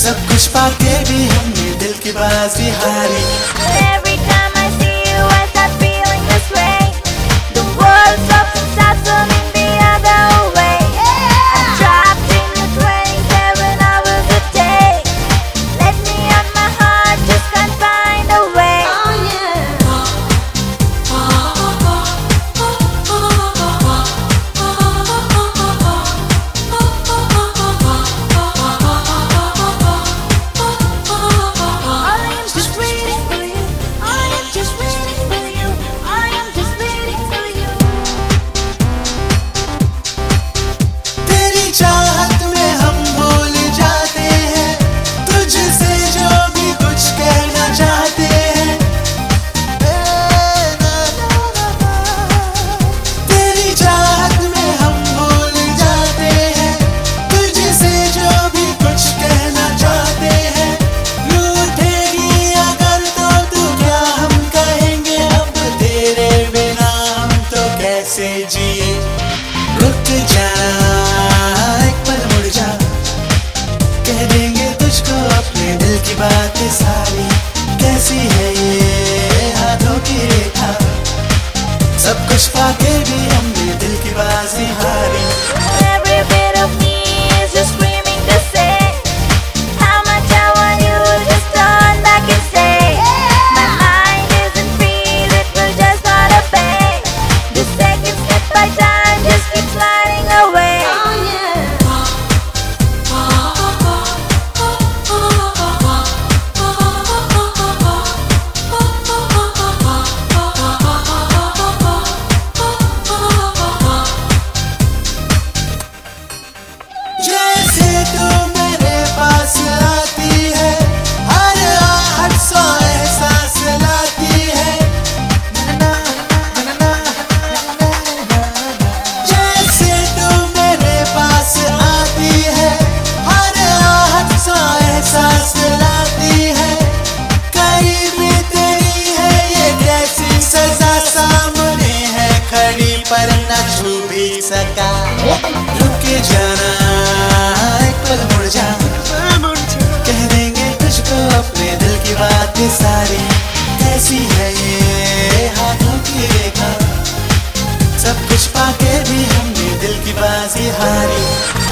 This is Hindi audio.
सब कुछ पाके भी हमने दिल की बाजी हारी। Every time I see you, I start feeling this way. The world stops and starts turning the other way. I'm trapped in your 27 hours a day. Let me out my heart, just can't find a way. कैसे जिए रुक जा एक पल मुड़ जा, कह देंगे तुझको अपने दिल की बातें सारी। कैसी है ये हाथों की रेखा, सब कुछ पाके भी हमने दिल की बाजी हारी। Every bit of me is just screaming to say how much I want you, just turn back and say my mind isn't free, it will just not obey. The seconds slip by time, just keep sliding away. जैसे तू मेरे पास आती है, हर आहट सौ एहसास लाती है। जैसे तू मेरे पास आती है, हर आहट सौ एहसास लाती है। करीबी तेरी है ये कैसी सजा, सामने है खड़ी पर न छू भी सका। रुक जाना एक पल मुड़ जा, कह देंगे तुझको अपने दिल की बातें सारी। कैसी है ये हाथों की रेखा, सब कुछ पाके भी हमने दिल की बाजी हारी।